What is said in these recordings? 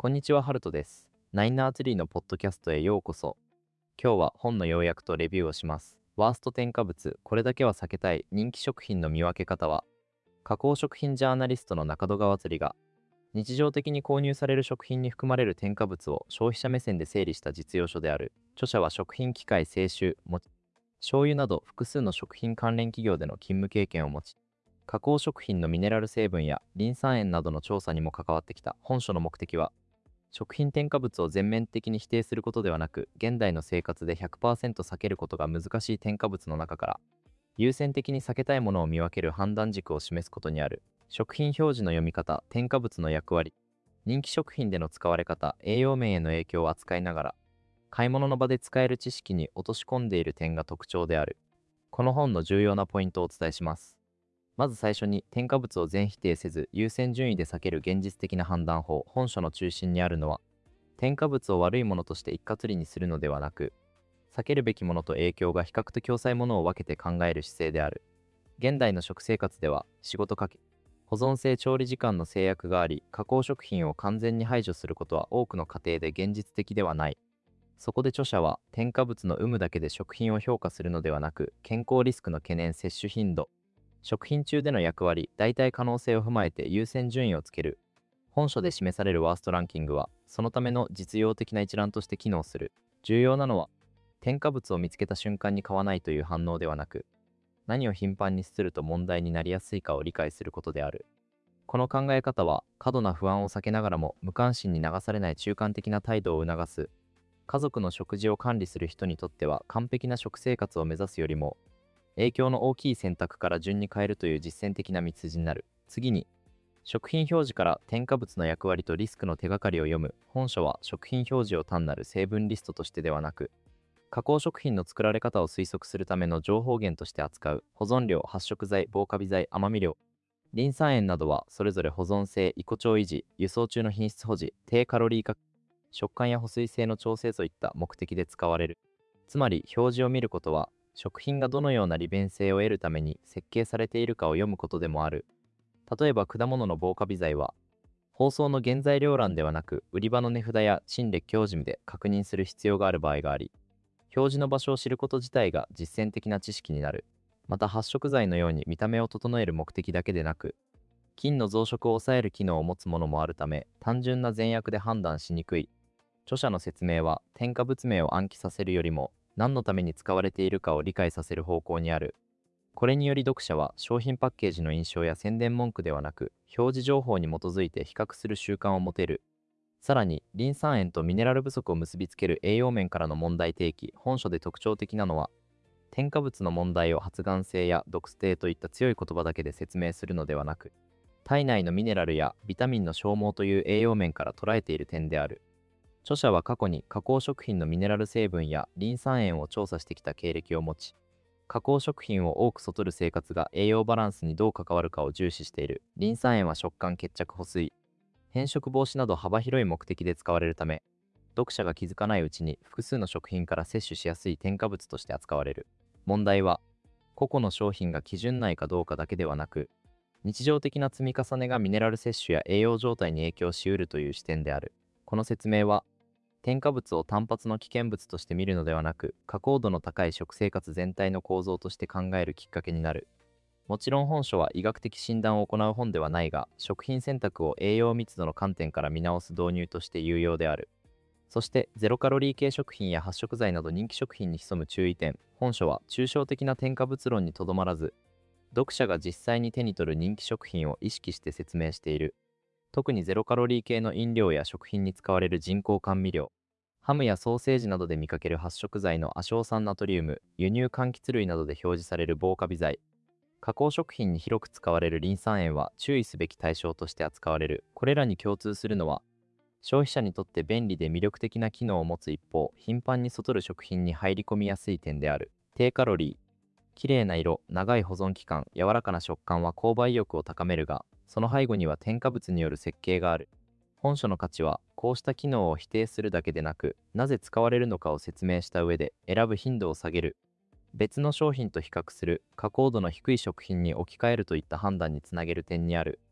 こんにちは、ハルトです。ナインナーツリーのポッドキャストへようこそ。今日は本の要約とレビューをします。ワースト添加物、これだけは避けたい人気食品の見分け方は、加工食品ジャーナリストの中戸川釣りが、日常的に購入される食品に含まれる添加物を消費者目線で整理した実用書である。著者は食品機械清酒、醤油など複数の食品関連企業での勤務経験を持ち、加工食品のミネラル成分やリン酸塩などの調査にも関わってきた。本書の目的は、食品添加物を全面的に否定することではなく、現代の生活で100%避けることが難しい添加物の中から、優先的に避けたいものを見分ける判断軸を示すことにある。食品表示の読み方、添加物の役割、人気食品での使われ方、栄養面への影響を扱いながら、買い物の場で使える知識に落とし込んでいる点が特徴である。この本の重要なポイントをお伝えします。まず最初に、添加物を全否定せず優先順位で避ける現実的な判断法。本書の中心にあるのは、添加物を悪いものとして一括りにするのではなく、避けるべきものと影響が比較と共済ものを分けて考える姿勢である。現代の食生活では、仕事かけ、保存性調理時間の制約があり、加工食品を完全に排除することは多くの家庭で現実的ではない。そこで著者は、添加物の有無だけで食品を評価するのではなく、健康リスクの懸念、摂取頻度、食品中での役割、代替可能性を踏まえて優先順位をつける。本書で示されるワーストランキングは、そのための実用的な一覧として機能する。重要なのは、添加物を見つけた瞬間に買わないという反応ではなく、何を頻繁にすると問題になりやすいかを理解することである。この考え方は、過度な不安を避けながらも無関心に流されない中間的な態度を促す。家族の食事を管理する人にとっては、完璧な食生活を目指すよりも、影響の大きい選択から順に変えるという実践的な道筋になる。次に、食品表示から添加物の役割とリスクの手がかりを読む。本書は食品表示を単なる成分リストとしてではなく、加工食品の作られ方を推測するための情報源として扱う。保存料、発色剤、防カビ剤、甘み料、リン酸塩などはそれぞれ保存性、異固調維持、輸送中の品質保持、低カロリー化、食感や保水性の調整といった目的で使われる。つまり表示を見ることは、食品がどのような利便性を得るために設計されているかを読むことでもある。例えば果物の防カビ剤は、包装の原材料欄ではなく、売り場の値札や陳列表示で確認する必要がある場合があり、表示の場所を知ること自体が実践的な知識になる。また発色剤のように見た目を整える目的だけでなく、菌の増殖を抑える機能を持つものもあるため、単純な善悪で判断しにくい。著者の説明は、添加物名を暗記させるよりも、何のために使われているかを理解させる方向にある。これにより読者は商品パッケージの印象や宣伝文句ではなく、表示情報に基づいて比較する習慣を持てる。さらに、リン酸塩とミネラル不足を結びつける栄養面からの問題提起。本書で特徴的なのは、添加物の問題を発がん性や毒性といった強い言葉だけで説明するのではなく、体内のミネラルやビタミンの消耗という栄養面から捉えている点である。著者は過去に加工食品のミネラル成分やリン酸塩を調査してきた経歴を持ち、加工食品を多く摂る生活が栄養バランスにどう関わるかを重視している。リン酸塩は食感、血着、保水、変色防止など幅広い目的で使われるため、読者が気づかないうちに複数の食品から摂取しやすい添加物として扱われる。問題は、個々の商品が基準内かどうかだけではなく、日常的な積み重ねがミネラル摂取や栄養状態に影響しうるという視点である。この説明は、添加物を単発の危険物として見るのではなく、加工度の高い食生活全体の構造として考えるきっかけになる。もちろん本書は医学的診断を行う本ではないが、食品選択を栄養密度の観点から見直す導入として有用である。そして、ゼロカロリー系食品や発色剤など人気食品に潜む注意点。本書は抽象的な添加物論にとどまらず、読者が実際に手に取る人気食品を意識して説明している。特にゼロカロリー系の飲料や食品に使われる人工甘味料、ハムやソーセージなどで見かける発色剤の亜硝酸ナトリウム、輸入柑橘類などで表示される防カビ剤、加工食品に広く使われるリン酸塩は注意すべき対象として扱われる。これらに共通するのは、消費者にとって便利で魅力的な機能を持つ一方、頻繁に外る食品に入り込みやすい点である。低カロリー、綺麗な色、長い保存期間、柔らかな食感は購買意欲を高めるが、その背後には添加物による設計がある。本書の価値は、こうした機能を否定するだけでなく、なぜ使われるのかを説明した上で、選ぶ頻度を下げる、別の商品と比較する、加工度の低い食品に置き換えるといった判断につなげる点にある。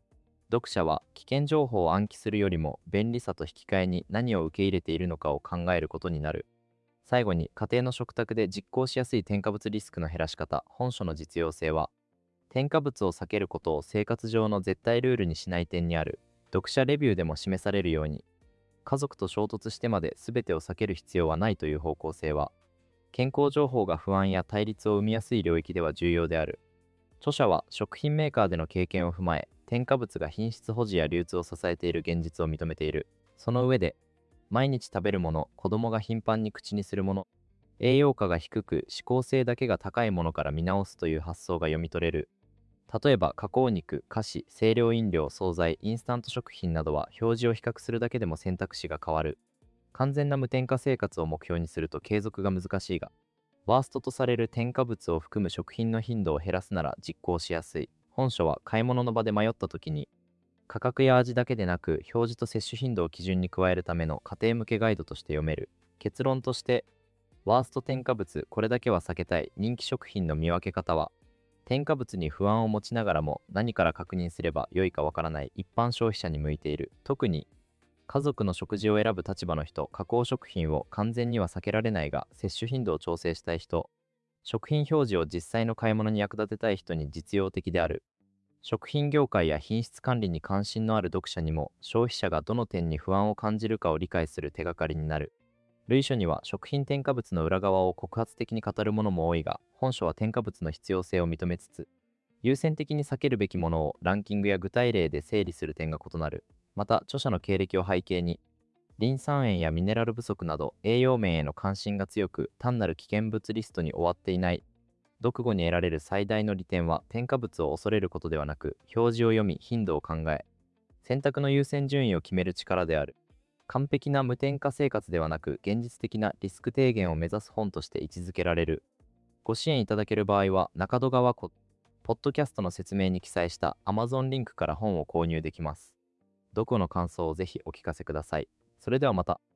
読者は危険情報を暗記するよりも便利さと引き換えに何を受け入れているのかを考えることになる。最後に、家庭の食卓で実行しやすい添加物リスクの減らし方、本書の実用性は、添加物を避けることを生活上の絶対ルールにしない点にある。読者レビューでも示されるように、家族と衝突してまで全てを避ける必要はないという方向性は、健康情報が不安や対立を生みやすい領域では重要である。著者は食品メーカーでの経験を踏まえ、添加物が品質保持や流通を支えている現実を認めている。その上で、毎日食べるもの、子供が頻繁に口にするもの、栄養価が低く指向性だけが高いものから見直すという発想が読み取れる。例えば加工肉、菓子、清涼飲料、惣菜、インスタント食品などは表示を比較するだけでも選択肢が変わる。完全な無添加生活を目標にすると継続が難しいが、ワーストとされる添加物を含む食品の頻度を減らすなら実行しやすい。本書は買い物の場で迷った時に、価格や味だけでなく表示と摂取頻度を基準に加えるための家庭向けガイドとして読める。結論として、ワースト添加物、これだけは避けたい人気食品の見分け方は、添加物に不安を持ちながらも何から確認すれば良いかわからない一般消費者に向いている。特に家族の食事を選ぶ立場の人、加工食品を完全には避けられないが摂取頻度を調整したい人、食品表示を実際の買い物に役立てたい人に実用的である。食品業界や品質管理に関心のある読者にも消費者がどの点に不安を感じるかを理解する手がかりになる。類書には食品添加物の裏側を告発的に語るものも多いが、本書は添加物の必要性を認めつつ、優先的に避けるべきものをランキングや具体例で整理する点が異なる。また、著者の経歴を背景に、リン酸塩やミネラル不足など栄養面への関心が強く、単なる危険物リストに終わっていない。読後に得られる最大の利点は、添加物を恐れることではなく、表示を読み、頻度を考え、選択の優先順位を決める力である。完璧な無添加生活ではなく、現実的なリスク低減を目指す本として位置づけられる。ご支援いただける場合は、中戸川ポッドキャストの説明に記載した Amazon リンクから本を購入できます。読後の感想をぜひお聞かせください。それではまた。